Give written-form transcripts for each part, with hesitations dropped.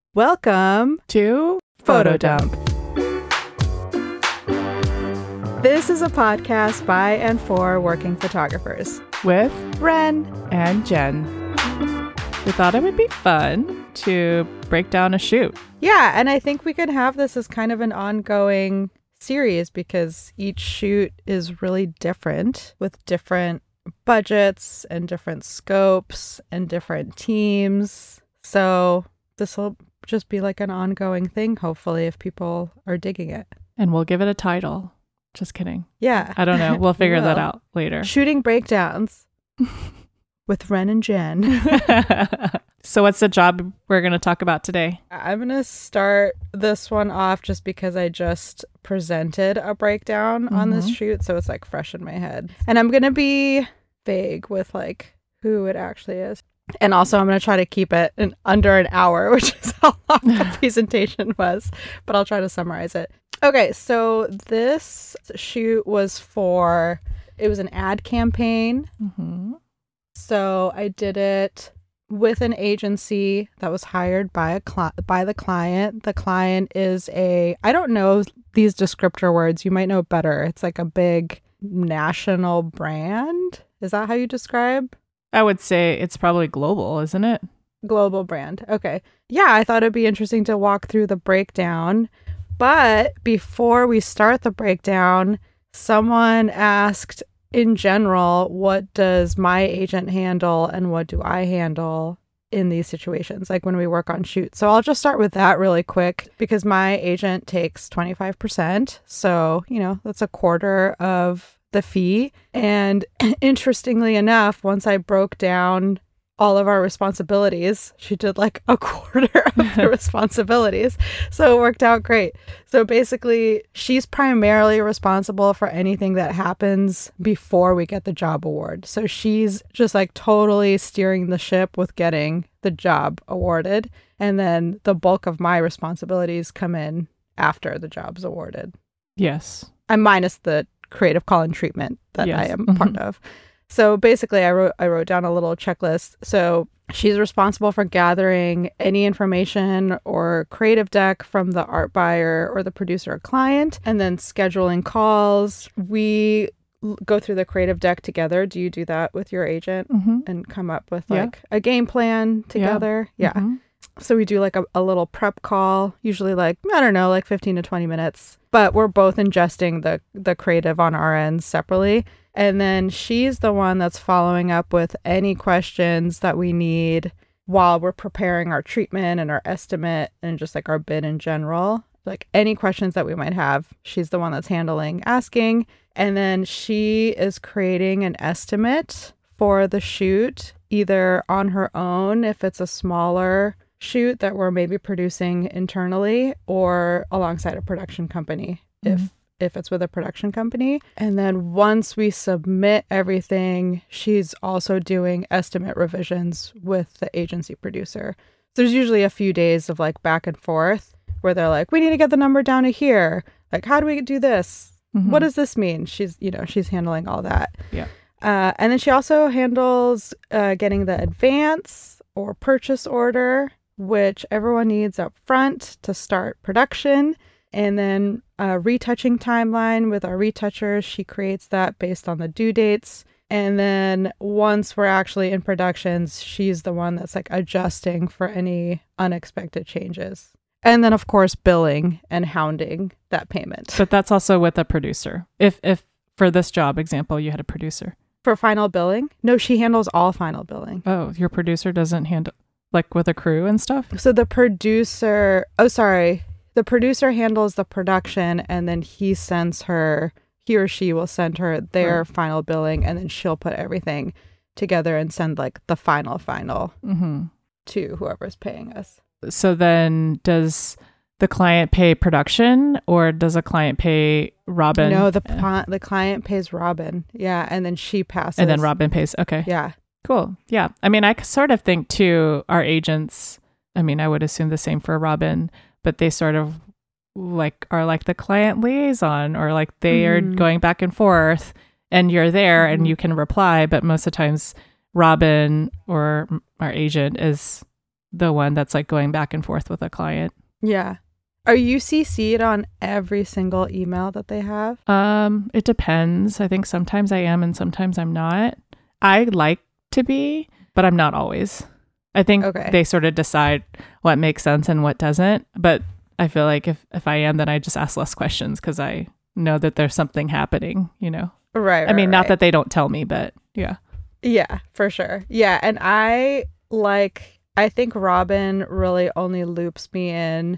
Welcome to Photo Dump. This is a podcast by and for working photographers with Ren and Jen. We thought it would be fun to break down a shoot. Yeah, and I think we could have this as kind of an ongoing series because each shoot is really different with different budgets and different scopes and different teams. So this will just be like an ongoing thing, hopefully, if people are digging it. And we'll give it a title. Just kidding. Yeah. I don't know. We'll figure that out later. Shooting breakdowns with Ren and Jen. So what's the job we're going to talk about today? I'm going to start this one off just because I just presented a breakdown on this shoot. So it's like fresh in my head. And I'm going to be vague with like who it actually is. And also I'm going to try to keep it in under an hour, which is how long the presentation was. But I'll try to summarize it. Okay, so this shoot was it was an ad campaign. Mm-hmm. So I did it with an agency that was hired by the client. The client is I don't know these descriptor words. You might know better. It's like a big national brand. Is that how you describe? I would say it's probably global, isn't it? Global brand. Okay. Yeah, I thought it'd be interesting to walk through the breakdown. But before we start the breakdown, someone asked, in general, what does my agent handle and what do I handle in these situations, like when we work on shoots? So I'll just start with that really quick because my agent takes 25%. So, that's a quarter of the fee. And interestingly enough, once I broke down all of our responsibilities, she did like a quarter of the responsibilities. So it worked out great. So basically, she's primarily responsible for anything that happens before we get the job award. So she's just like totally steering the ship with getting the job awarded. And then the bulk of my responsibilities come in after the job's awarded. Yes. I'm minus the creative call and treatment that Yes. I am part of. So basically, I wrote down a little checklist. So she's responsible for gathering any information or creative deck from the art buyer or the producer or client, and then scheduling calls. We go through the creative deck together. Do you do that with your agent and come up with like a game plan together? Yeah. Mm-hmm. So we do like a little prep call, usually like, I don't know, like 15 to 20 minutes. But we're both ingesting the creative on our ends separately. And then she's the one that's following up with any questions that we need while we're preparing our treatment and our estimate and just like our bid in general. Like any questions that we might have, she's the one that's asking. And then she is creating an estimate for the shoot, either on her own if it's a smaller shoot that we're maybe producing internally, or alongside a production company if it's with a production company. And then once we submit everything, she's also doing estimate revisions with the agency producer. So there's usually a few days of like back and forth where they're like, we need to get the number down to here. Like, how do we do this? What does this mean? She's handling all that. Yeah. And then she also handles getting the advance or purchase order, which everyone needs up front to start production. And then a retouching timeline with our retouchers. She creates that based on the due dates. And then once we're actually in productions, she's the one that's like adjusting for any unexpected changes. And then, of course, billing and hounding that payment. But that's also with a producer. If for this job example, you had a producer. For final billing? No, she handles all final billing. Oh, your producer doesn't handle, like with a crew and stuff? So the producer handles the production, and then he or she will send her their final billing, and then she'll put everything together and send like the final to whoever's paying us. So then does the client pay production, or does a client pay Robin? No, the client pays Robin. Yeah. And then she passes. And then Robin pays. Okay. Yeah. Cool. Yeah. I mean, I sort of think too, our agents, I mean, I would assume the same for Robin, but they sort of like are like the client liaison, or like they are going back and forth, and you're there and you can reply. But most of the times Robin or our agent is the one that's like going back and forth with a client. Yeah. Are you CC'd on every single email that they have? It depends. I think sometimes I am and sometimes I'm not. I like to be, but I'm not always. I think they sort of decide what makes sense and what doesn't. But I feel like if I am, then I just ask less questions because I know that there's something happening, you know? Right. I mean, not that they don't tell me, but yeah. Yeah, for sure. Yeah. And I think Robin really only loops me in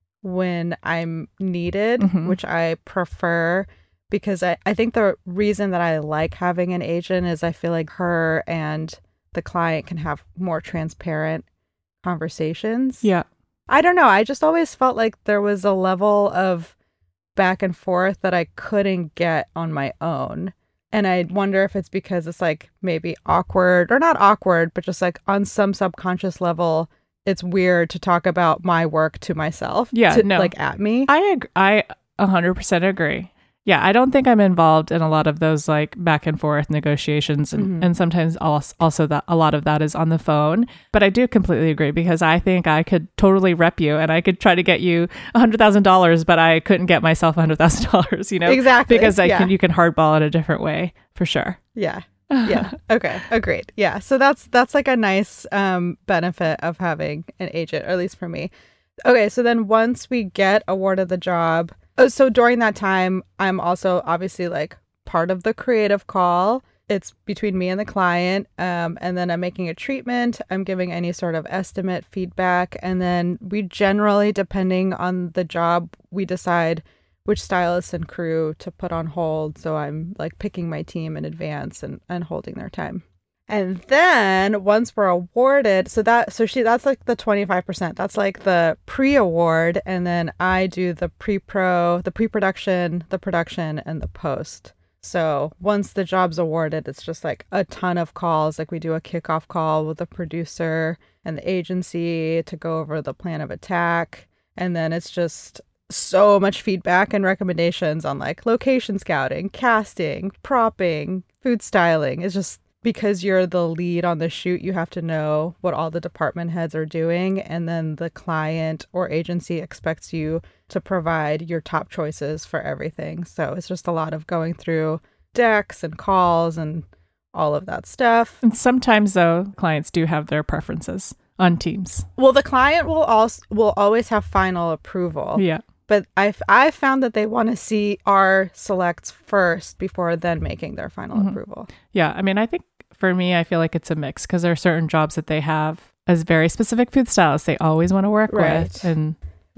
when I'm needed, which I prefer, because I think the reason that I like having an agent is I feel like her and the client can have more transparent conversations. Yeah. I don't know. I just always felt like there was a level of back and forth that I couldn't get on my own. And I wonder if it's because it's like maybe awkward, or not awkward, but just like on some subconscious level, it's weird to talk about my work to myself. Yeah, like at me. I 100% agree. Yeah, I don't think I'm involved in a lot of those like back and forth negotiations, and sometimes also that a lot of that is on the phone. But I do completely agree, because I think I could totally rep you and I could try to get you $100,000, but I couldn't get myself $100,000. You know, exactly, because you can hardball it a different way for sure. Yeah. Yeah. Okay. Agreed. Yeah. So that's like a nice benefit of having an agent, or at least for me. Okay. So then once we get awarded the job. So during that time, I'm also obviously like part of the creative call. It's between me and the client. And then I'm making a treatment. I'm giving any sort of estimate feedback. And then we generally, depending on the job, we decide which stylists and crew to put on hold. So I'm like picking my team in advance and holding their time. And then once we're awarded, that's like the 25%. That's like the pre-award. And then I do the pre-production, the production, and the post. So once the job's awarded, it's just like a ton of calls. Like we do a kickoff call with the producer and the agency to go over the plan of attack. And then it's just so much feedback and recommendations on like location scouting, casting, propping, food styling. It's just, because you're the lead on the shoot, you have to know what all the department heads are doing. And then the client or agency expects you to provide your top choices for everything. So it's just a lot of going through decks and calls and all of that stuff. And sometimes, though, clients do have their preferences on teams. Well, the client will always have final approval. Yeah. But I found that they want to see our selects first before then making their final approval. Yeah. I mean, I think for me, I feel like it's a mix, because there are certain jobs that they have as very specific food stylists they always want to work with. And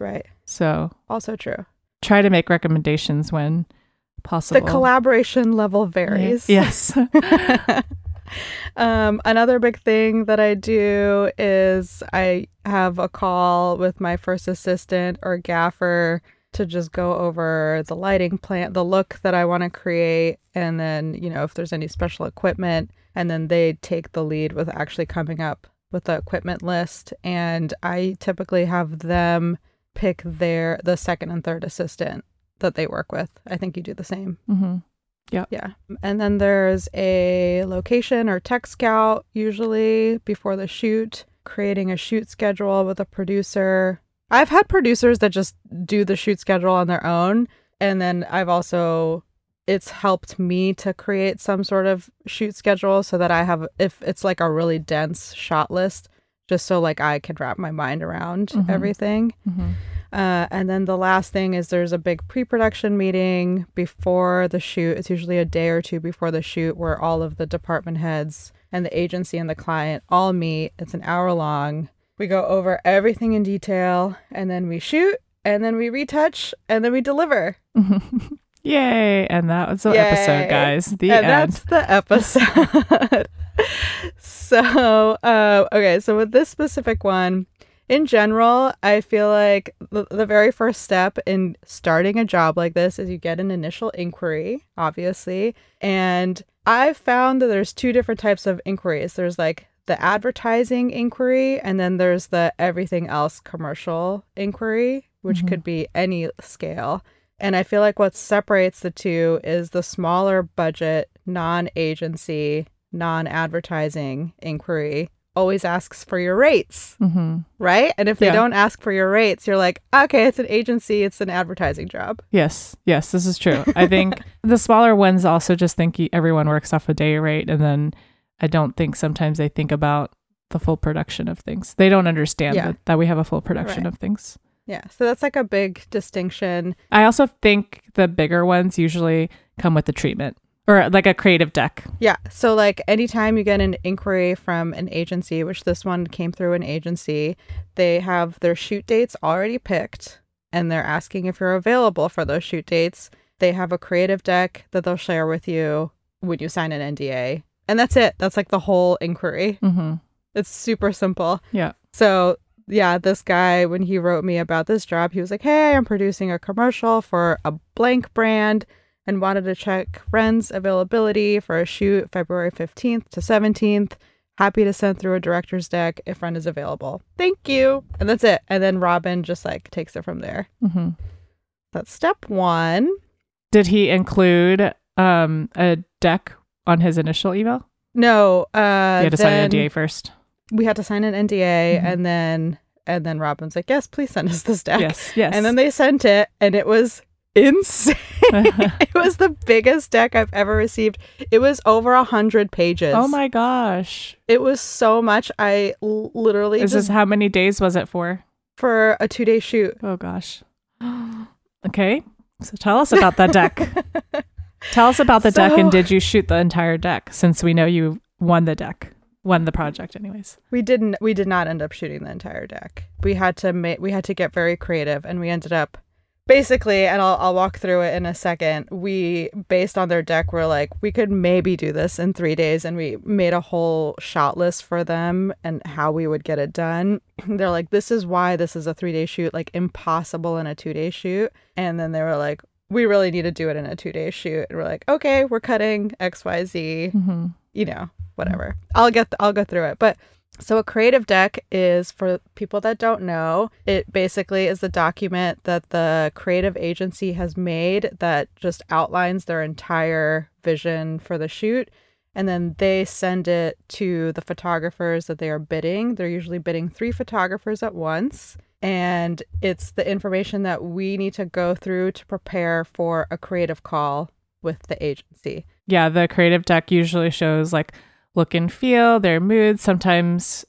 so also true. Try to make recommendations when possible. The collaboration level varies. Yes. Another big thing that I do is I have a call with my first assistant or gaffer to just go over the lighting plan, the look that I want to create, and then, you know, if there's any special equipment, and then they take the lead with actually coming up with the equipment list. And I typically have them pick the second and third assistant that they work with. I think you do the same. Yeah. And then there's a location or tech scout, usually before the shoot, creating a shoot schedule with a producer. I've had producers that just do the shoot schedule on their own. And then it's helped me to create some sort of shoot schedule so that I have, if it's like a really dense shot list, just so like I can wrap my mind around everything. And then the last thing is there's a big pre-production meeting before the shoot. It's usually a day or two before the shoot, where all of the department heads and the agency and the client all meet. It's an hour long. We go over everything in detail, and then we shoot, and then we retouch, and then we deliver. Yay. And that was the episode, guys. The end. That's the episode. So, okay. So with this specific one, in general, I feel like the very first step in starting a job like this is you get an initial inquiry, obviously. And I've found that there's two different types of inquiries. There's like the advertising inquiry, and then there's the everything else commercial inquiry, which could be any scale. And I feel like what separates the two is the smaller budget, non-agency, non-advertising inquiry always asks for your rates, Mm-hmm. right? And if they Yeah. don't ask for your rates, you're like, okay, it's an agency, it's an advertising job. Yes, this is true. I think the smaller ones also just think everyone works off a day rate, and then I don't think sometimes they think about the full production of things. They don't understand that we have a full production Right. of things. Yeah. So that's like a big distinction. I also think the bigger ones usually come with the treatment or like a creative deck. Yeah. So like anytime you get an inquiry from an agency, which this one came through an agency, they have their shoot dates already picked and they're asking if you're available for those shoot dates. They have a creative deck that they'll share with you when you sign an NDA. And that's it. That's like the whole inquiry. Mm-hmm. It's super simple. Yeah. So yeah, this guy, when he wrote me about this job, he was like, hey, I'm producing a commercial for a blank brand and wanted to check Ren's availability for a shoot February 15th to 17th. Happy to send through a director's deck if Ren is available. Thank you. And that's it. And then Robin just like takes it from there. Mm-hmm. That's step one. Did he include a deck on his initial email? No. You had to sign an NDA first. We had to sign an NDA and then Robin's like, yes, please send us this deck. Yes. And then they sent it and it was insane. It was the biggest deck I've ever received. It was over 100 pages. Oh my gosh. It was so much. I literally How many days was it for? For a 2-day shoot. Oh gosh. Okay. So tell us about that deck. Tell us about the deck, and did you shoot the entire deck since we know you won the project anyways? We did not end up shooting the entire deck. We had to get very creative, and we ended up basically, and I'll walk through it in a second. We, based on their deck, were like, we could maybe do this in 3 days, and we made a whole shot list for them and how we would get it done. They're like, this is why this is a 3-day shoot, like impossible in a 2-day shoot. And then they were like, we really need to do it in a 2-day shoot. And we're like, okay, we're cutting XYZ, whatever. I'll go through it. But so a creative deck is, for people that don't know, it basically is the document that the creative agency has made that just outlines their entire vision for the shoot. And then they send it to the photographers that they are bidding. They're usually bidding 3 photographers at once. And it's the information that we need to go through to prepare for a creative call with the agency. Yeah, the creative deck usually shows like look and feel, their moods. Sometimes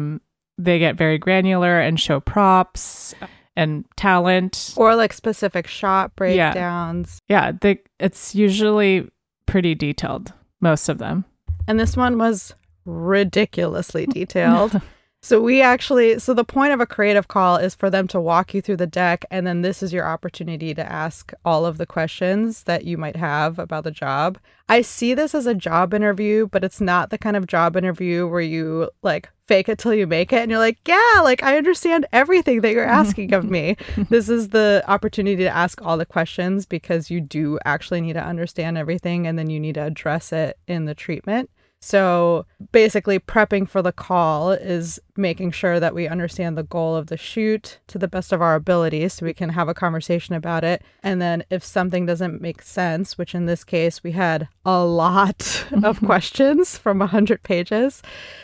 they get very granular and show props and talent. Or like specific shot breakdowns. Yeah, it's usually pretty detailed, most of them. And this one was ridiculously detailed. So the point of a creative call is for them to walk you through the deck, and then this is your opportunity to ask all of the questions that you might have about the job. I see this as a job interview, but it's not the kind of job interview where you like fake it till you make it and you're like, yeah, like I understand everything that you're asking of me. This is the opportunity to ask all the questions because you do actually need to understand everything, and then you need to address it in the treatment. So basically prepping for the call is making sure that we understand the goal of the shoot to the best of our abilities so we can have a conversation about it. And then if something doesn't make sense, which in this case we had a lot of questions from 100 pages,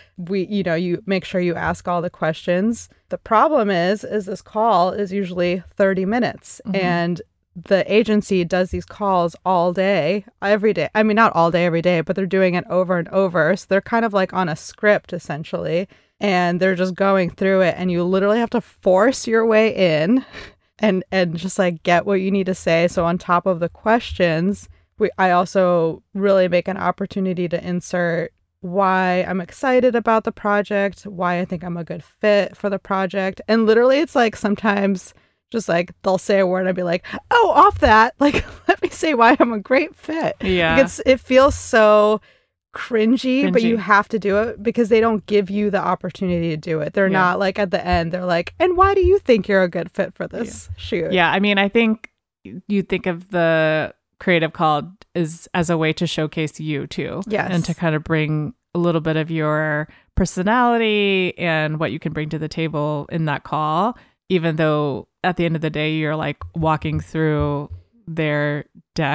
you make sure you ask all the questions. The problem is this call is usually 30 minutes and the agency does these calls all day, every day. I mean, not all day, every day, but they're doing it over and over. So they're kind of like on a script, essentially. And they're just going through it. And you literally have to force your way in and just like get what you need to say. So on top of the questions, I also really make an opportunity to insert why I'm excited about the project, why I think I'm a good fit for the project. And literally, it's like sometimes just like they'll say a word and I'd be like, oh, off that. Like, let me say why I'm a great fit. Yeah. Like it feels so cringy, but you have to do it because they don't give you the opportunity to do it. They're not like at the end, they're like, and why do you think you're a good fit for this shoot? Yeah. I mean, I think you think of the creative call as a way to showcase you too. Yes. And to kind of bring a little bit of your personality and what you can bring to the table in that call, even though at the end of the day, you're like walking through their deck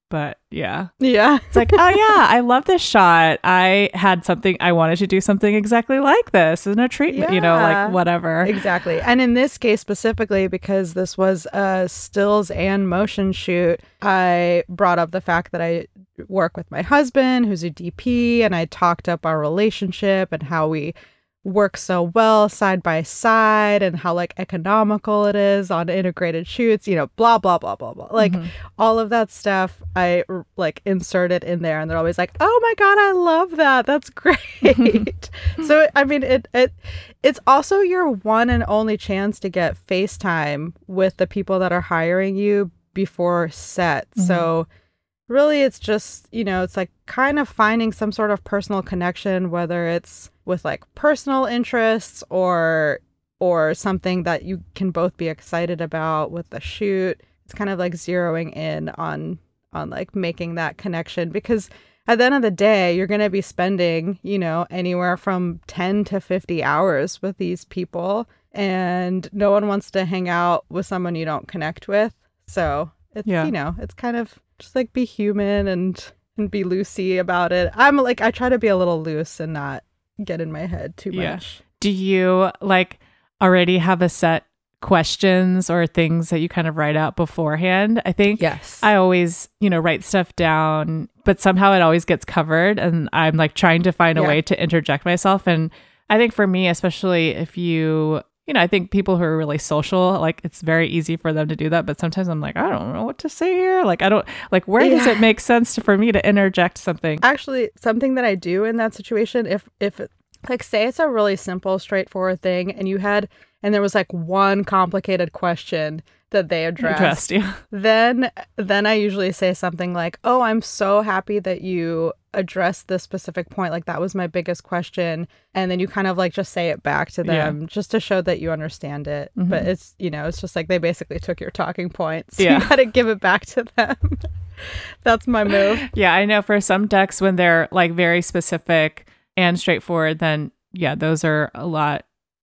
But yeah. Yeah. It's like, oh yeah, I love this shot. I wanted to do something exactly like this in a treatment, like whatever. Exactly. And in this case specifically, because this was a stills and motion shoot, I brought up the fact that I work with my husband, who's a DP, and I talked up our relationship and how we work so well side by side and how like economical it is on integrated shoots, blah blah blah blah blah, like all of that stuff I like inserted in there, and they're always like, oh my god, I love that, that's great. So I mean it's also your one and only chance to get FaceTime with the people that are hiring you before set. So really it's just, it's like kind of finding some sort of personal connection, whether it's with like personal interests or something that you can both be excited about with the shoot. It's kind of like zeroing in on like making that connection, because at the end of the day, you're going to be spending, anywhere from 10 to 50 hours with these people, and no one wants to hang out with someone you don't connect with. So it's, it's kind of just like be human and be loosey about it. I try to be a little loose and not get in my head too much. Do you like already have a set questions or things that you kind of write out beforehand? I think yes. I always, write stuff down, but somehow it always gets covered, and I'm like trying to find a way to interject myself. And I think for me, especially if I think people who are really social, like it's very easy for them to do that. But sometimes I'm like, I don't know what to say here. Like, I don't like, where does it make sense for me to interject something? Actually, something that I do in that situation, if like say it's a really simple, straightforward thing, and there was like one complicated question that they addressed, then I usually say something like, oh, I'm so happy that you addressed this specific point. Like that was my biggest question. And then you kind of like just say it back to them just to show that you understand it. But it's, it's just like they basically took your talking points. So you got to give it back to them. That's my move. Yeah, I know for some decks when they're like very specific and straightforward, then those are a lot,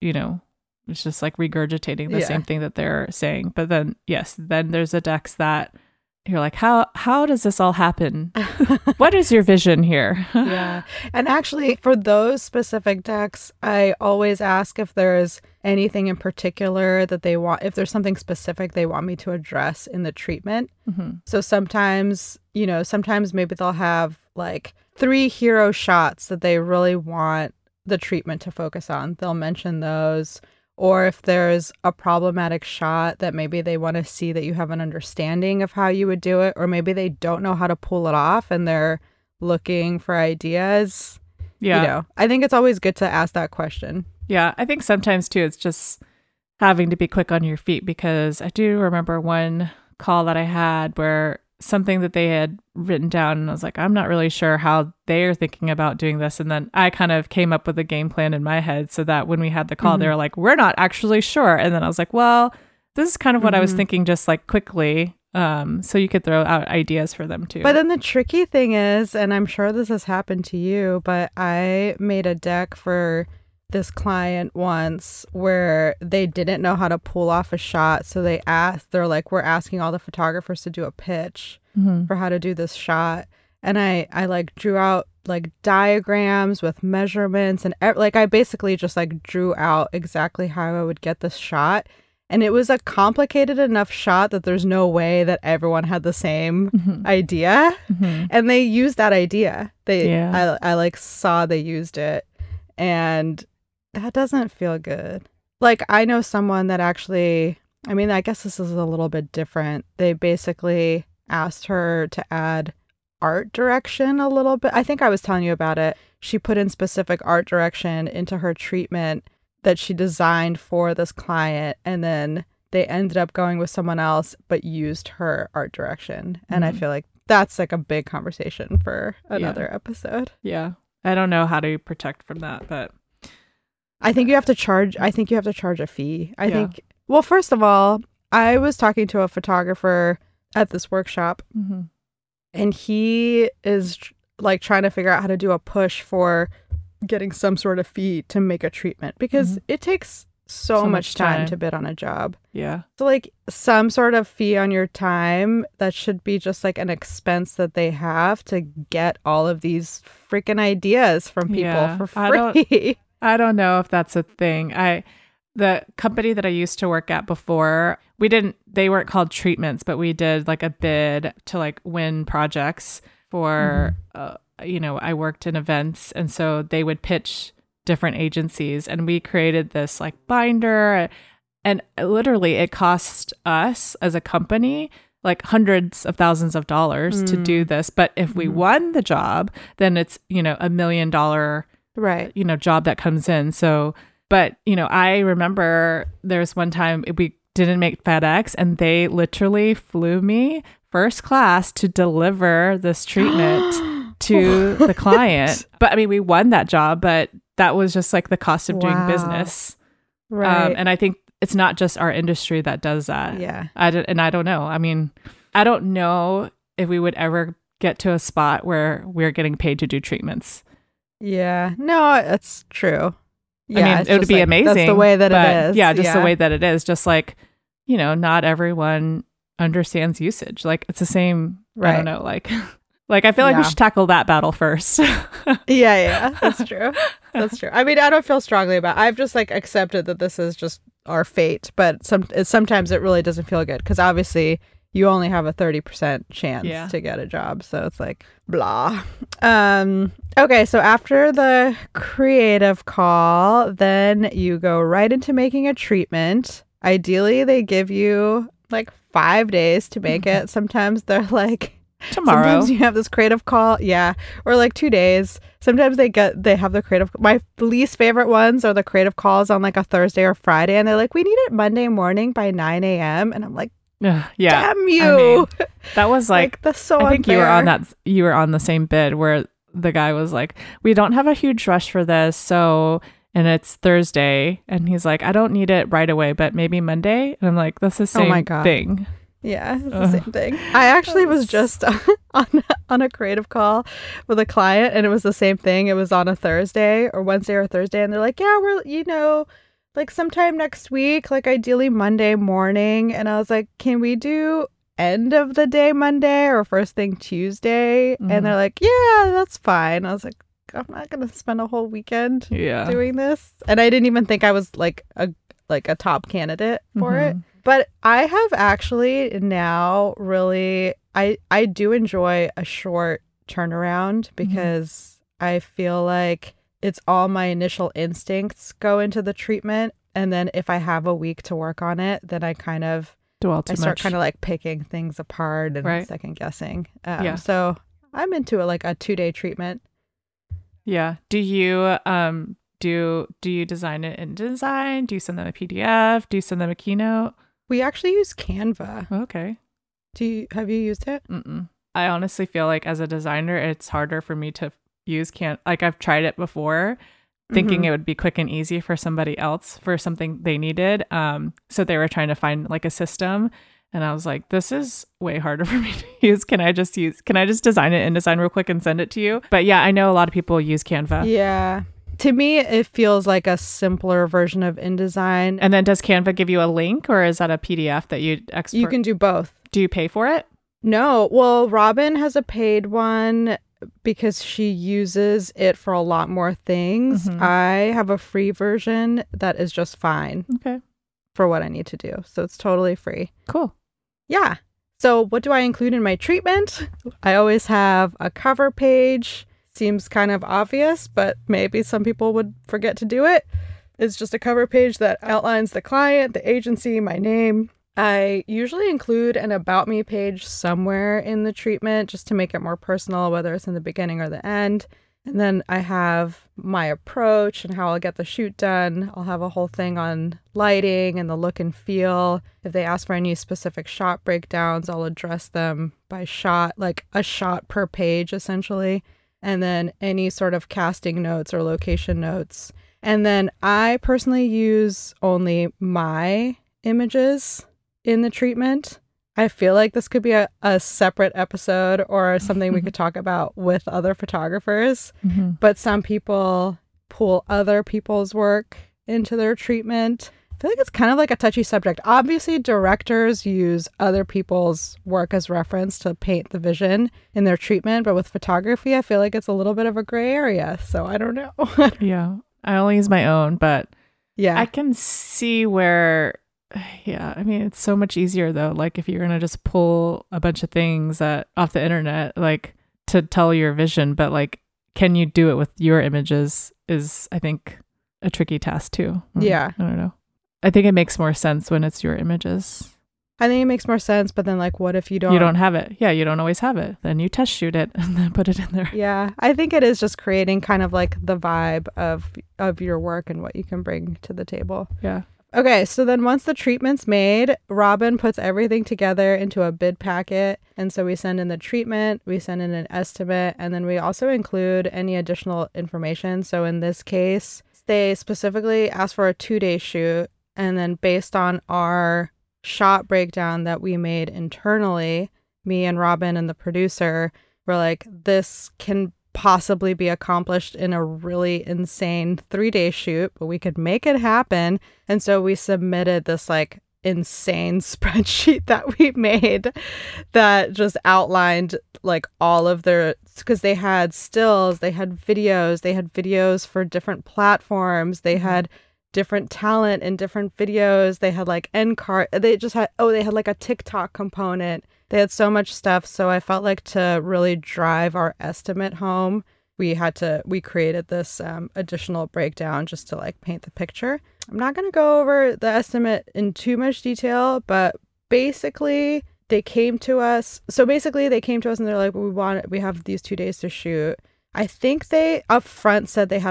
it's just like regurgitating the same thing that they're saying. But then, then there's a decks that you're like, how does this all happen? What is your vision here? Yeah. And actually, for those specific decks, I always ask if there's anything in particular that they want, if there's something specific they want me to address in the treatment. So sometimes, sometimes maybe they'll have like 3 hero shots that they really want the treatment to focus on. They'll mention those. Or if there's a problematic shot that maybe they want to see that you have an understanding of how you would do it, or maybe they don't know how to pull it off and they're looking for ideas. I think it's always good to ask that question. Yeah, I think sometimes too, it's just having to be quick on your feet, because I do remember one call that I had where something that they had written down, and I was like, I'm not really sure how they're thinking about doing this. And then I kind of came up with a game plan in my head so that when we had the call, they were like, we're not actually sure. And then I was like, well, this is kind of what I was thinking, just like quickly. So you could throw out ideas for them too. But then the tricky thing is, and I'm sure this has happened to you, but I made a deck for this client once where they didn't know how to pull off a shot. So they're like, we're asking all the photographers to do a pitch for how to do this shot. And I like drew out like diagrams with measurements and like I basically just like drew out exactly how I would get this shot. And it was a complicated enough shot that there's no way that everyone had the same idea. And they used that idea. I like saw they used it, and that doesn't feel good. Like I know someone that actually, I mean, I guess this is a little bit different. They basically asked her to add art direction a little bit. I think I was telling you about it. She put in specific art direction into her treatment that she designed for this client, and then they ended up going with someone else but used her art direction. And I feel like that's like a big conversation for another episode. Yeah. I don't know how to protect from that, but I think you have to charge a fee. I think, well, first of all, I was talking to a photographer at this workshop, and he is like trying to figure out how to do a push for getting some sort of fee to make a treatment, because it takes so much time to bid on a job. Yeah. So like some sort of fee on your time that should be just like an expense that they have to get all of these freaking ideas from people for free. I don't know if that's a thing. The company that I used to work at before, they weren't called treatments, but we did like a bid to like win projects for, I worked in events. And so they would pitch different agencies and we created this like binder, and literally it cost us as a company like hundreds of thousands of dollars to do this. But if we won the job, then it's, $1 million, job that comes in. So, but, I remember there's one time we didn't make FedEx and they literally flew me first class to deliver this treatment to the client. But I mean, we won that job, but that was just like the cost of doing business. Right. And I think it's not just our industry that does that. Yeah. I don't know. I mean, I don't know if we would ever get to a spot where we're getting paid to do treatments. Yeah. No, it's true. Yeah, I mean, it would be amazing. That's the way that it is. Yeah, just the way that it is. Just like, not everyone understands usage. Like it's the same, I don't know, like I feel like we should tackle that battle first. Yeah, that's true. That's true. I mean, I don't feel strongly about it. I've just like accepted that this is just our fate, but sometimes it really doesn't feel good because obviously you only have a 30% chance to get a job. So it's like blah. Okay, so after the creative call, then you go right into making a treatment. Ideally, they give you like 5 days to make it. Sometimes they're like tomorrow. Sometimes you have this creative call, or like 2 days. Sometimes they have the creative. My least favorite ones are the creative calls on like a Thursday or Friday, and they're like, "We need it Monday morning by 9 a.m." And I'm like, yeah, damn you! I mean, that was like that's so I think unfair. you were on the same bid where the guy was like, "We don't have a huge rush for this, so." And it's Thursday, and he's like, "I don't need it right away, but maybe Monday." And I'm like, "That's the same thing." Yeah, it's the same thing. I actually was just on a creative call with a client, and it was the same thing. It was on a Thursday or Wednesday or Thursday, and they're like, "Yeah, we're like sometime next week, like ideally Monday morning." And I was like, "Can we do end of the day Monday or first thing Tuesday?" And they're like, "Yeah, that's fine." I was like, I'm not gonna spend a whole weekend doing this, and I didn't even think I was like a top candidate for it. But I have actually now really I do enjoy a short turnaround because I feel like it's all my initial instincts go into the treatment, and then if I have a week to work on it, then I start kind of like picking things apart and second guessing. So I'm into like a 2-day treatment. Yeah. Do you do you design it in InDesign? Do you send them a PDF? Do you send them a Keynote? We actually use Canva. Okay. Have you used it? Mm-mm. I honestly feel like as a designer, it's harder for me to use Canva. Like I've tried it before, thinking it would be quick and easy for somebody else for something they needed. So they were trying to find like a system, and I was like, this is way harder for me to use. Can I just design it in InDesign real quick and send it to you? But yeah, I know a lot of people use Canva. Yeah. To me, it feels like a simpler version of InDesign. And then does Canva give you a link, or is that a PDF that you export? You can do both. Do you pay for it? No. Well, Robin has a paid one because she uses it for a lot more things. I have a free version that is just fine. Okay. For what I need to do. So it's totally free. Cool. Yeah. So what do I include in my treatment? I always have a cover page. Seems kind of obvious, but maybe some people would forget to do it. It's just a cover page that outlines the client, the agency, my name. I usually include an About Me page somewhere in the treatment just to make it more personal, whether it's in the beginning or the end. And then I have my approach and how I'll get the shoot done. I'll have a whole thing on lighting and the look and feel. If they ask for any specific shot breakdowns, I'll address them by shot, like a shot per page, essentially. And then any sort of casting notes or location notes. And then I personally use only my images in the treatment. I feel like this could be a separate episode or something we could talk about with other photographers. But some people pull other people's work into their treatment. I feel like it's kind of like a touchy subject. Obviously, directors use other people's work as reference to paint the vision in their treatment, but with photography, I feel like it's a little bit of a gray area. So I don't know. Yeah. I only use my own, but Yeah. I can see where, yeah, I mean, it's so much easier though. Like if you're going to just pull a bunch of things off the internet, like to tell your vision, but like, can you do it with your images is, I think, a tricky task too. Yeah. I don't know. I think it makes more sense when it's your images. I think it makes more sense, but then like, what if you don't? You don't have it. Yeah, you don't always have it. Then you test shoot it and then put it in there. Yeah, I think it is just creating kind of like the vibe of your work and what you can bring to the table. Yeah. Okay, so then once the treatment's made, Robin puts everything together into a bid packet. And so we send in the treatment, we send in an estimate, and then we also include any additional information. So in this case, they specifically asked for a 2-day shoot. And then based on our shot breakdown that we made internally, me and Robin and the producer were like, this can possibly be accomplished in a really insane 3-day shoot, but we could make it happen. And so we submitted this like insane spreadsheet that we made that just outlined like all of their, because they had stills, they had videos for different platforms, they had different talent in different videos, they had like end card, they had like a TikTok component. They had so much stuff. So I felt like to really drive our estimate home, we created this additional breakdown just to like paint the picture. I'm not going to go over the estimate in too much detail, but basically they came to us. So basically they came to us and they're like, we have these 2 days to shoot. I think they upfront said they had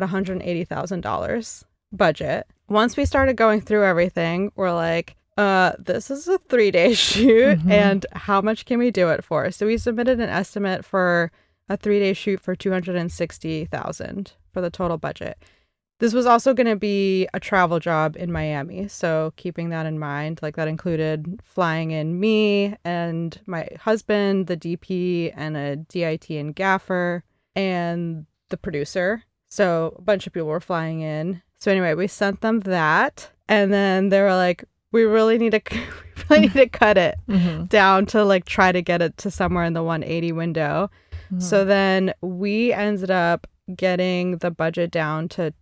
$180,000 budget. Once we started going through everything, we're like, this is a 3-day shoot, and how much can we do it for? So we submitted an estimate for a 3-day shoot for $260,000 for the total budget. This was also going to be a travel job in Miami, so keeping that in mind, like that included flying in me and my husband, the DP, and a DIT and gaffer, and the producer. So a bunch of people were flying in. So anyway, we sent them that, and then they were like, we really need to cut it down to like try to get it to somewhere in the 180 window. So then we ended up getting the budget down to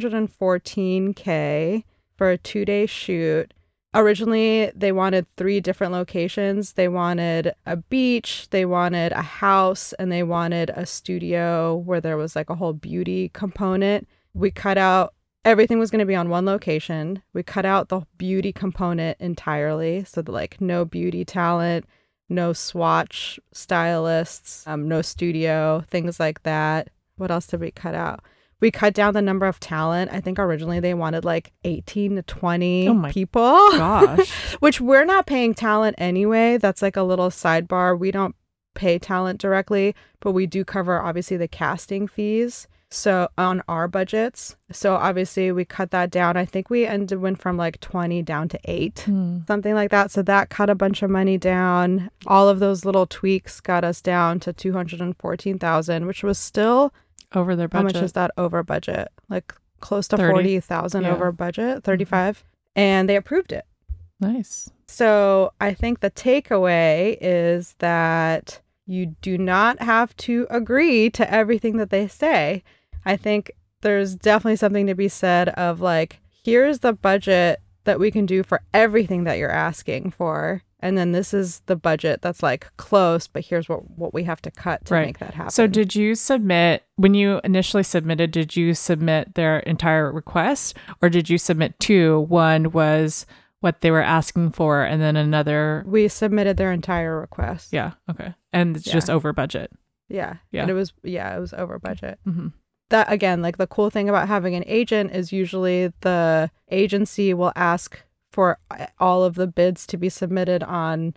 $214K for a 2-day shoot. Originally, they wanted 3 different locations. They wanted a beach, they wanted a house, and they wanted a studio where there was like a whole beauty component. We cut out everything was going to be on one location. We cut out the beauty component entirely. So like no beauty talent, no swatch stylists, no studio, things like that. What else did we cut out? We cut down the number of talent. I think originally they wanted like 18 to 20 people. Gosh. Which we're not paying talent anyway. That's like a little sidebar. We don't pay talent directly, but we do cover obviously the casting fees. So on our budgets. So obviously we cut that down. I think we went from like 20 down to 8, something like that. So that cut a bunch of money down. All of those little tweaks got us down to $214,000, which was still over their budget. How much is that over budget? Like close to 30. 40,000 over budget, 35. And they approved it. Nice. So I think the takeaway is that you do not have to agree to everything that they say. I think there's definitely something to be said of like, here's the budget that we can do for everything that you're asking for. And then this is the budget that's like close, but here's what we have to cut to make that happen. So did you submit, when you initially submitted, did you submit their entire request, or did you submit 2? One was what they were asking for, and then another. We submitted their entire request. Yeah. Okay. And it's just over budget. Yeah. Yeah. And it was over budget. That again, like the cool thing about having an agent is usually the agency will ask for all of the bids to be submitted on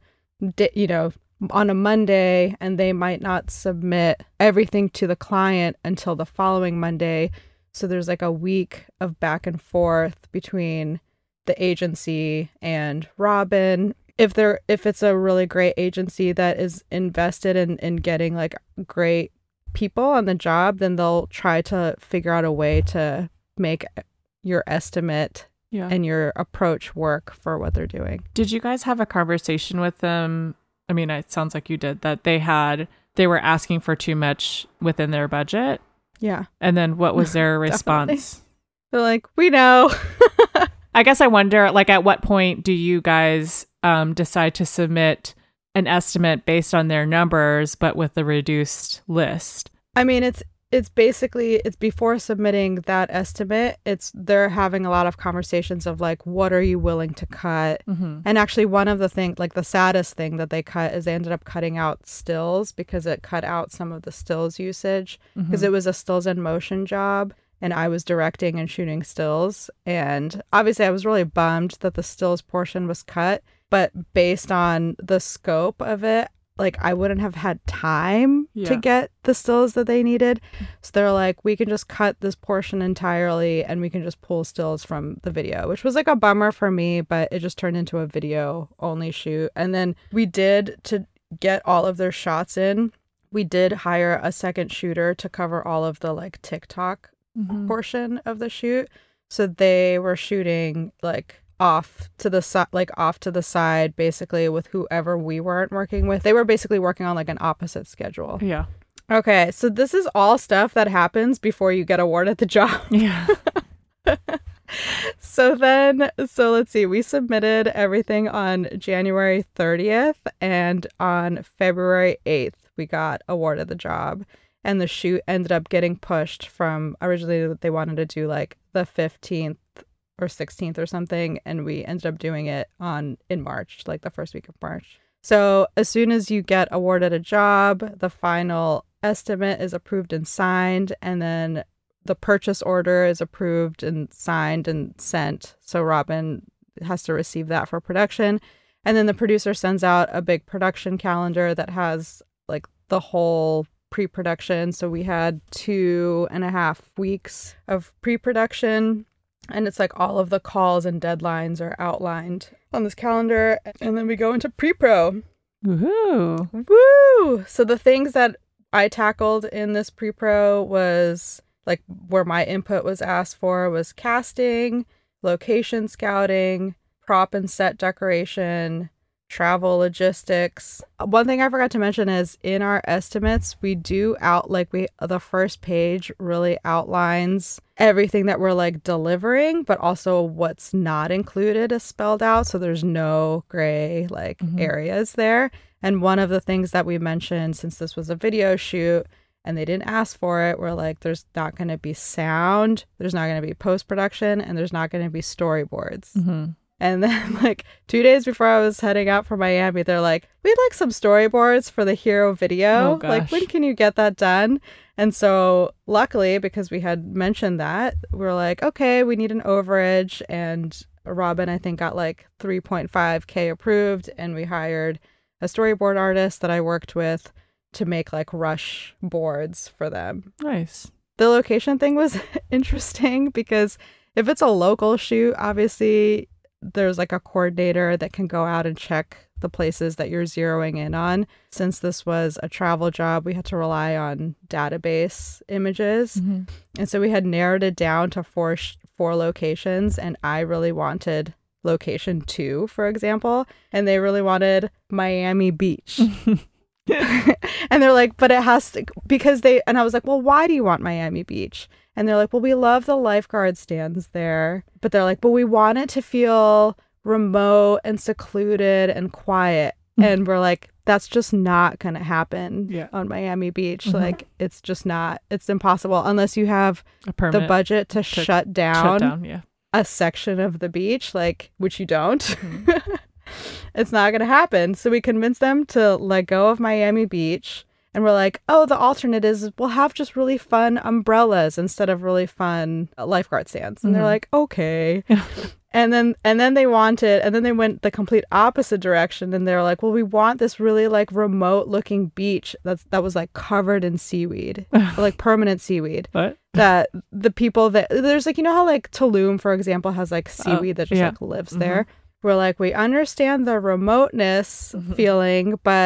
a Monday, and they might not submit everything to the client until the following Monday. So there's like a week of back and forth between the agency and Robin. If it's a really great agency that is invested in getting like great people on the job, then they'll try to figure out a way to make your estimate Yeah. and your approach work for what they're doing. Did you guys have a conversation with them? I mean, it sounds like you did, that they were asking for too much within their budget. Yeah. And then what was their response? They're like, we know. I guess I wonder, like, at what point do you guys decide to submit an estimate based on their numbers, but with the reduced list? I mean, it's basically, it's before submitting that estimate, they're having a lot of conversations of like, what are you willing to cut? Mm-hmm. And actually one of the things, like the saddest thing that they cut is they ended up cutting out stills because it cut out some of the stills usage because it was a stills in motion job. And I was directing and shooting stills. And obviously I was really bummed that the stills portion was cut. But based on the scope of it, like I wouldn't have had time to get the stills that they needed. So they're like, we can just cut this portion entirely and we can just pull stills from the video, which was like a bummer for me, but it just turned into a video only shoot. And then we did, to get all of their shots in, we did hire a second shooter to cover all of the like TikTok portion of the shoot. So they were shooting like off to the side basically with whoever we weren't working with. They were basically working on like an opposite schedule. Yeah. Okay, so this is all stuff that happens before you get awarded the job. Yeah. So let's see, we submitted everything on January 30th and on February 8th we got awarded the job. And the shoot ended up getting pushed from, originally they wanted to do like the 15th or 16th or something. And we ended up doing it in March, like the first week of March. So as soon as you get awarded a job, the final estimate is approved and signed. And then the purchase order is approved and signed and sent. So Robin has to receive that for production. And then the producer sends out a big production calendar that has like the whole pre-production. So we had 2.5 weeks of pre-production, and it's like all of the calls and deadlines are outlined on this calendar. And then we go into pre-pro. Woohoo! Woo! So the things that I tackled in this pre-pro was like where my input was asked for was casting, location scouting, prop and set decoration, travel logistics. One thing I forgot to mention is in our estimates, we do the first page really outlines everything that we're like delivering, but also what's not included is spelled out. So there's no gray areas there. And one of the things that we mentioned, since this was a video shoot and they didn't ask for it, we're like, there's not going to be sound, there's not going to be post-production, and there's not going to be storyboards. And then like 2 days before I was heading out for Miami, they're like, we'd like some storyboards for the hero video. Oh, like, when can you get that done? And so luckily, because we had mentioned that, we're like, okay, we need an overage. And Robin, I think, got like 3.5K approved. And we hired a storyboard artist that I worked with to make like rush boards for them. Nice. The location thing was interesting because if it's a local shoot, obviously there's like a coordinator that can go out and check the places that you're zeroing in on. Since this was a travel job, we had to rely on database images. And so we had narrowed it down to four locations, and I really wanted location 2, for example, and they really wanted Miami Beach. And they're like, but it has to, because and I was like, well, why do you want Miami Beach? And they're like, well, we love the lifeguard stands there. But they're like, but we want it to feel remote and secluded and quiet. And we're like, that's just not going to happen on Miami Beach. Like, it's just not, it's impossible unless you have the budget to shut down a section of the beach, like, which you don't. It's not going to happen. So we convinced them to let go of Miami Beach. And we're like, oh, the alternate is we'll have just really fun umbrellas instead of really fun lifeguard stands. And they're like, okay. And then they wanted, and then they went the complete opposite direction. And they're like, well, we want this really like remote looking beach that was like covered in seaweed, like permanent seaweed. What? That the people that there's like, you know how like Tulum, for example, has like seaweed that just like lives there. We're like, we understand the remoteness feeling, but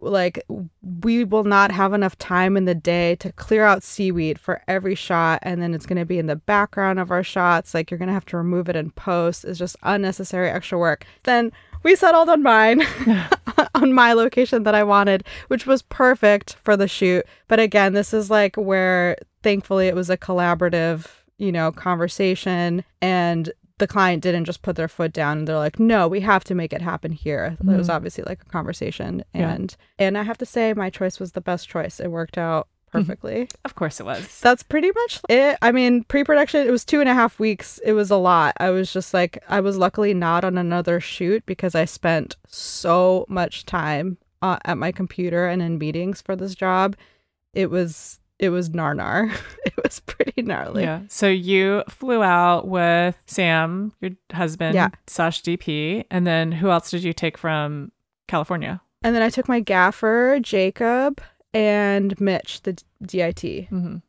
like, we will not have enough time in the day to clear out seaweed for every shot, and then it's going to be in the background of our shots. Like, you're going to have to remove it in post. It's just unnecessary extra work. Then we settled on mine, on my location that I wanted, which was perfect for the shoot. But again, this is like where thankfully it was a collaborative, conversation, and the client didn't just put their foot down and they're like, no, we have to make it happen here. It was obviously like a conversation. And I have to say my choice was the best choice. It worked out perfectly. Of course it was. That's pretty much it. I mean, pre-production, it was 2.5 weeks. It was a lot. I was just like, I was luckily not on another shoot because I spent so much time at my computer and in meetings for this job. It was nar. It was pretty gnarly. Yeah. So you flew out with Sam, your husband, slash DP, and then who else did you take from California? And then I took my gaffer, Jacob, and Mitch, the DIT.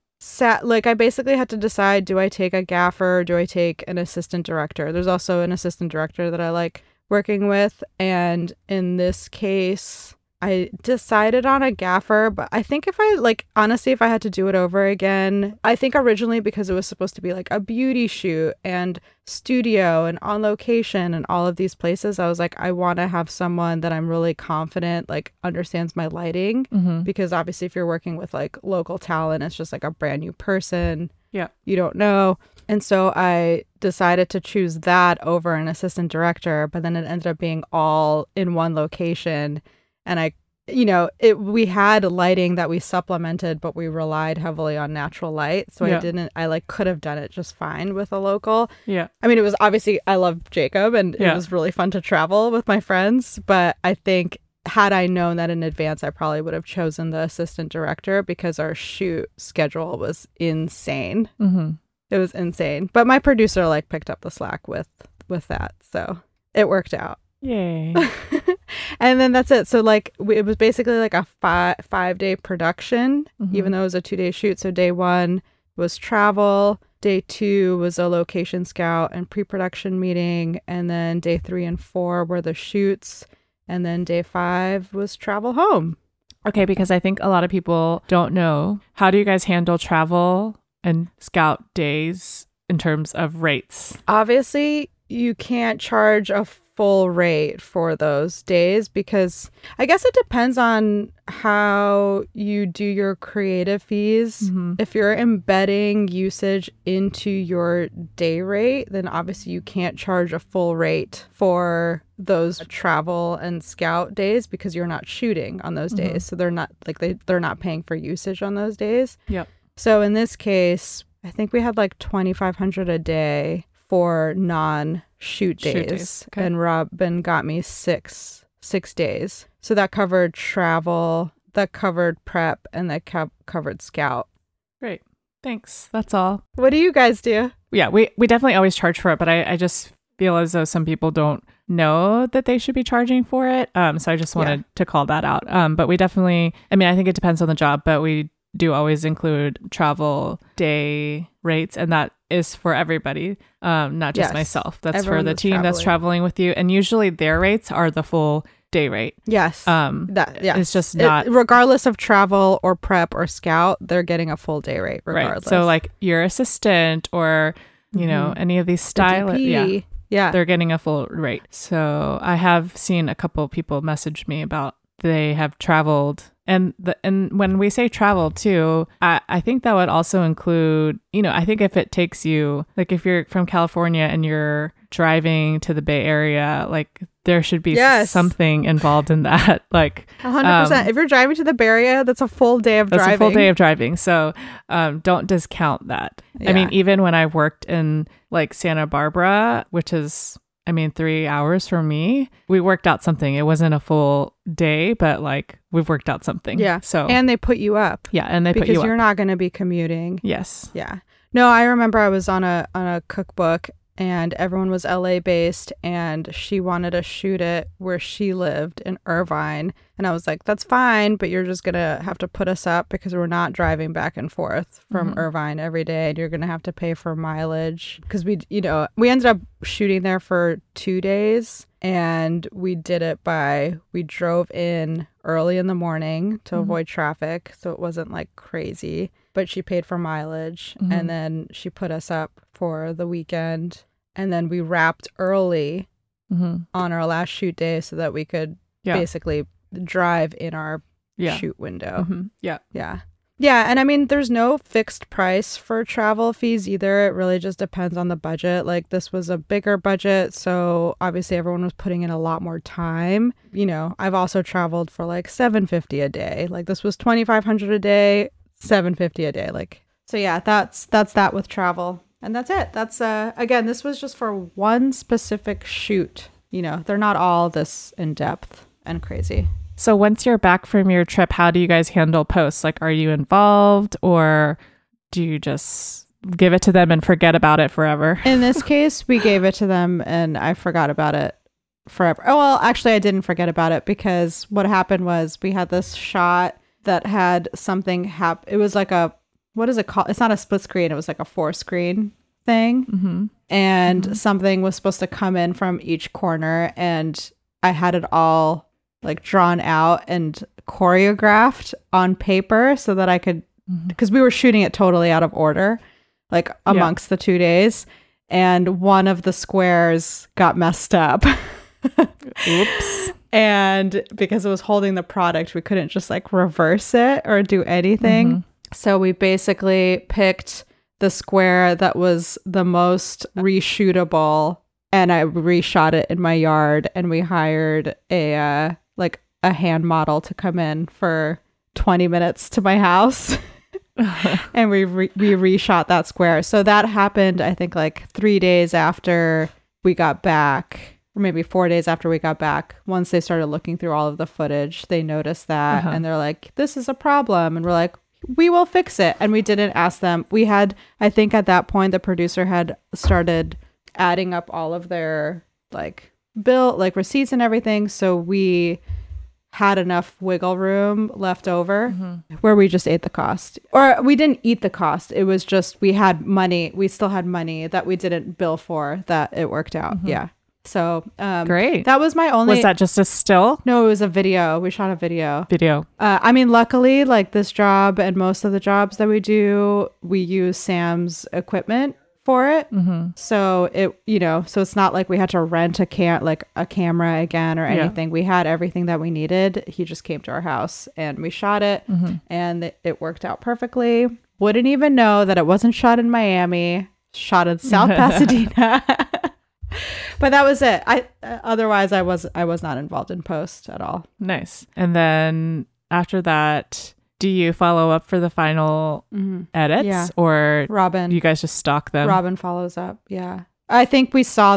I basically had to decide, do I take a gaffer or do I take an assistant director? There's also an assistant director that I like working with. And in this case, I decided on a gaffer, but I think if I had to do it over again, I think originally because it was supposed to be like a beauty shoot and studio and on location and all of these places, I was like, I want to have someone that I'm really confident, like understands my lighting, because obviously if you're working with like local talent, it's just like a brand new person. Yeah. You don't know. And so I decided to choose that over an assistant director, but then it ended up being all in one location. And we had lighting that we supplemented, but we relied heavily on natural light. So I could have done it just fine with a local. Yeah. I mean, it was obviously, I love Jacob and it was really fun to travel with my friends. But I think had I known that in advance, I probably would have chosen the assistant director because our shoot schedule was insane. It was insane. But my producer picked up the slack with that. So it worked out. Yay. And then that's it. So it was basically like a 5-day production, even though it was a 2-day shoot. So day 1 was travel. Day 2 was a location scout and pre-production meeting. And then day 3 and 4 were the shoots. And then day 5 was travel home. Okay, because I think a lot of people don't know. How do you guys handle travel and scout days in terms of rates? Obviously, you can't charge a full rate for those days because I guess it depends on how you do your creative fees. If you're embedding usage into your day rate, then obviously you can't charge a full rate for those travel and scout days because you're not shooting on those days. So they're not they're not paying for usage on those days. Yep. So in this case, I think we had $2,500 a day for non-shoot days. Okay. And Robin got me six days. So that covered travel, that covered prep, and that covered scout. Great. Thanks. That's all. What do you guys do? Yeah, we definitely always charge for it, but I just feel as though some people don't know that they should be charging for it. So I just wanted to call that out. But we definitely, I think it depends on the job, but we do always include travel day rates, and that is for everybody, not just myself. That's everyone for the team that's traveling with you, and usually their rates are the full day rate. Yes. It's just not regardless of travel or prep or scout, they're getting a full day rate regardless. Right. So your assistant or any of these stylists, they're getting a full rate. So I have seen a couple people message me about they have traveled. And when we say travel too, I think that would also include, I think if it takes you, if you're from California and you're driving to the Bay Area, there should be something involved in that. 100%. If you're driving to the Bay Area, that's a full day of driving. That's a full day of driving. So don't discount that. Yeah. Even when I worked in Santa Barbara, which is 3 hours from me, we worked out something. It wasn't a full day, but we've worked out something. Yeah. So and they put you up. Yeah, and they put you up. Because you're not going to be commuting. Yes. Yeah. No, I remember I was on a cookbook and everyone was LA based and she wanted to shoot it where she lived in Irvine. And I was like, that's fine, but you're just going to have to put us up because we're not driving back and forth from Irvine every day. And you're going to have to pay for mileage because we ended up shooting there for 2 days and we drove in early in the morning to avoid traffic, so it wasn't like crazy, but she paid for mileage, and then she put us up for the weekend, and then we wrapped early on our last shoot day so that we could basically drive in our shoot window. Yeah, and I mean, there's no fixed price for travel fees either. It really just depends on the budget. Like, this was a bigger budget, so obviously everyone was putting in a lot more time. You know, I've also traveled for like $750 a day. Like, this was $2,500 a day, $750 a day. Like, so yeah, that's that with travel, and that's it. That's again, this was just for one specific shoot. You know, they're not all this in depth and crazy. So once you're back from your trip, how do you guys handle posts? Like, are you involved, or do you just give it to them and forget about it forever? In this case, we gave it to them and I forgot about it forever. Oh, well, actually, I didn't forget about it because what happened was we had this shot that had something happen. It was like what is it called? It's not a split screen. It was like a 4-screen thing. And something was supposed to come in from each corner, and I had it all like drawn out and choreographed on paper so that I could, because we were shooting it totally out of order, like amongst the 2 days. And one of the squares got messed up. Oops. And because it was holding the product, we couldn't just like reverse it or do anything. So we basically picked the square that was the most reshootable, and I reshot it in my yard, and we hired a hand model to come in for 20 minutes to my house. And we reshot that square. So that happened, I think, like 3 days after we got back, or maybe 4 days after we got back. Once they started looking through all of the footage, they noticed that, and they're like, this is a problem. And we're like, we will fix it. And we didn't ask them. We had, I think at that point, the producer had started adding up all of their receipts and everything. So we had enough wiggle room left over where we just ate the cost. Or we didn't eat the cost. It was just, we had money. We still had money that we didn't bill for, that it worked out. Yeah. So great. That was my only. Was that just a still? No, it was a video. We shot a video. I mean, luckily, like this job and most of the jobs that we do, we use Sam's equipment for it. So it, so it's not like we had to rent a camera again or anything. We had everything that we needed. He just came to our house and we shot it, and it worked out perfectly. Wouldn't even know that it wasn't shot in Miami, shot in South Pasadena. But that was it. Otherwise I was not involved in post at all. Nice. And then after that, do you follow up for the final edits? Yeah. Or Robin, you guys just stalk them? Robin follows up. Yeah. I think we saw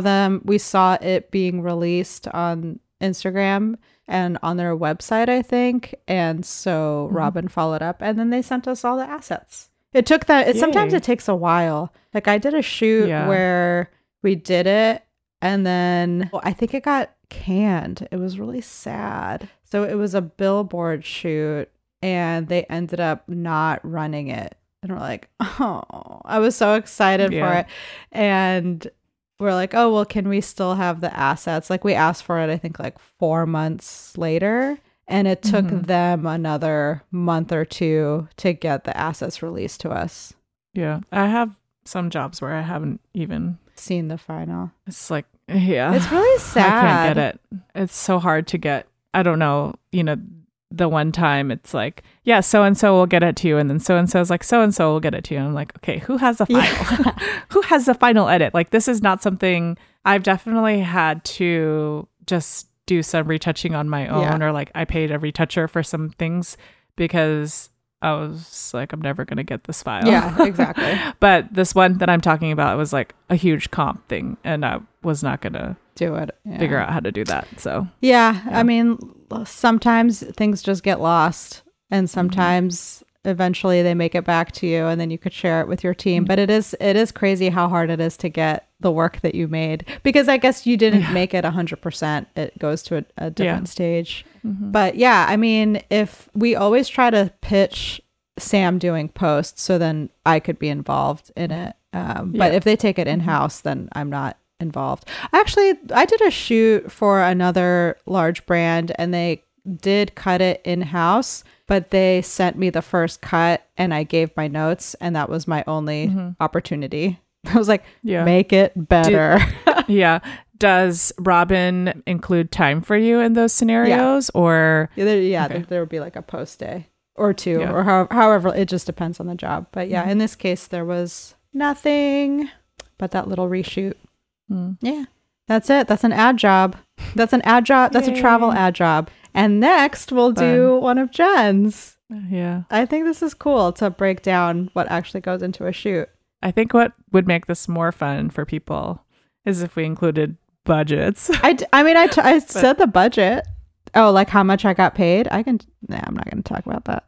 it being released on Instagram and on their website, I think. And so Robin followed up, and then they sent us all the assets. It took that. Sometimes it takes a while. Like I did a shoot where we did it, and then I think it got canned. It was really sad. So it was a billboard shoot, and they ended up not running it. And we're like, oh, I was so excited for it. And we're like, oh, well, can we still have the assets? Like we asked for it, I think like 4 months later. And it took them another month or two to get the assets released to us. Yeah. I have some jobs where I haven't even seen the final. It's like, it's really sad. I can't get it. It's so hard to get. I don't know, the one time it's like, yeah, so-and-so will get it to you. And then so-and-so is like, so-and-so will get it to you. And I'm like, okay, who has the final? Who has the final edit? Like, this is not something I've definitely had to just do some retouching on my own, or like I paid a retoucher for some things because I was like, I'm never going to get this file. Yeah, exactly. But this one that I'm talking about was like a huge comp thing, and I was not going to do it. Figure out how to do that. So yeah, I mean, sometimes things just get lost, and sometimes eventually they make it back to you, and then you could share it with your team. But it is crazy how hard it is to get the work that you made, because I guess you didn't make it 100%. It goes to a different stage. But yeah, I mean, if we always try to pitch Sam doing posts, so then I could be involved in it. But if they take it in-house, then I'm not involved. Actually, I did a shoot for another large brand, and they did cut it in-house, but they sent me the first cut and I gave my notes, and that was my only opportunity. I was like, make it better. Yeah. Does Robin include time for you in those scenarios? Or there would be like a post day or two, or however, it just depends on the job. But yeah, in this case, there was nothing but that little reshoot. Yeah, that's it. That's an ad job. That's an ad job. That's a travel ad job. And next we'll do one of Jen's. Yeah. I think this is cool to break down what actually goes into a shoot. I think what would make this more fun for people is if we included budgets. I said the budget. Oh, like how much I got paid? I'm not going to talk about that.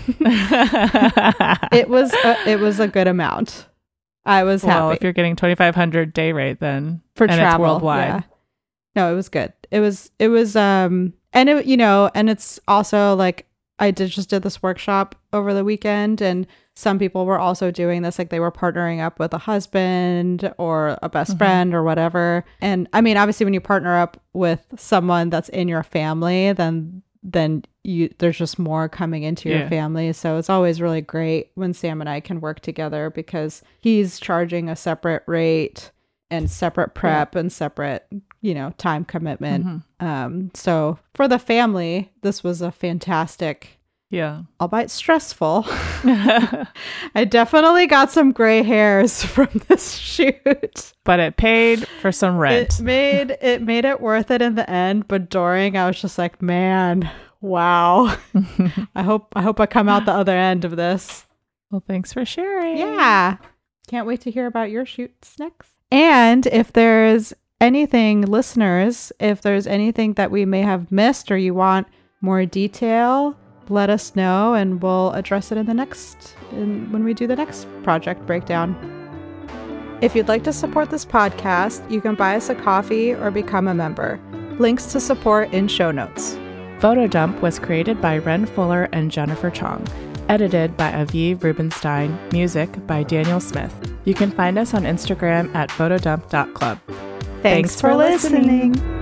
It was a good amount. I was happy. Well, if you're getting $2,500 day rate, then for travel, it's worldwide. Yeah. No, it was good. It was and it, and it's also like I just did this workshop over the weekend, and some people were also doing this, like they were partnering up with a husband or a best friend or whatever. And I mean, obviously when you partner up with someone that's in your family, then there's just more coming into your family. So it's always really great when Sam and I can work together, because he's charging a separate rate and separate prep and separate, time commitment. So for the family, this was a fantastic, albeit stressful. I definitely got some gray hairs from this shoot, but it paid for some rent. It made it worth it in the end. But during, I was just like, man, wow. I hope I come out the other end of this. Well, thanks for sharing. Yeah, can't wait to hear about your shoots next. And if there's anything, listeners, if there's anything that we may have missed or you want more detail, let us know and we'll address it when we do the next project breakdown. If you'd like to support this podcast, you can buy us a coffee or become a member. Links to support in show notes. Photodump was created by Ren Fuller and Jennifer Chong. Edited by Aviv Rubenstein. Music by Daniel Smith. You can find us on Instagram at photodump.club. Thanks for listening.